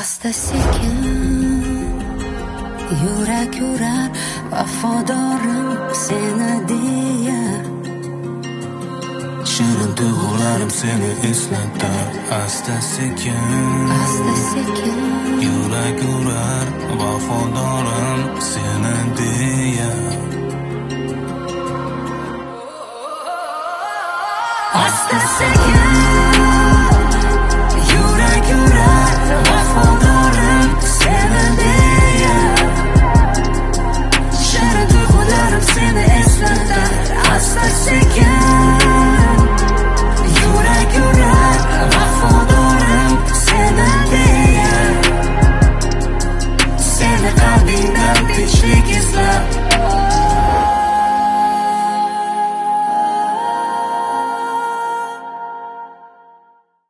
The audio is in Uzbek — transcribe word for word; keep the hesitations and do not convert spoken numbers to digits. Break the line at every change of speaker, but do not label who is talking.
asta sekin yurak urar vafodorim seni deya.
Shirin tuyg'ularim seni eslatar asta sekin,
asta sekin
yurak urar vafodorim seni deya.
Asta sekin